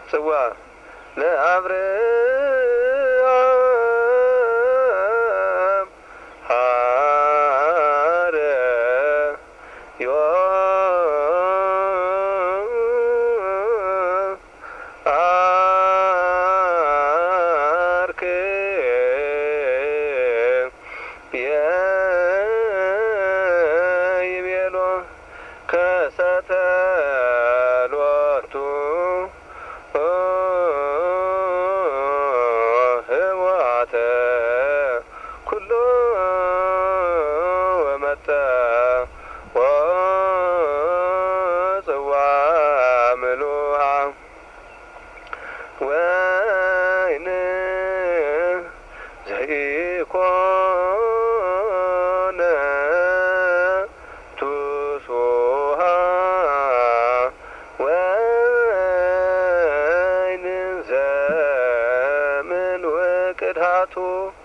ጽዋ ለአብርሃም ሀረ አርክ የይቤሎ ከሰተሎቱ ህወሓተ ኩሎ ወመጠ ወጽዋ ምሉሃ ወይን ዘይኮነ ቱሱሃ ወይን ዘምን ወቅድሃቱ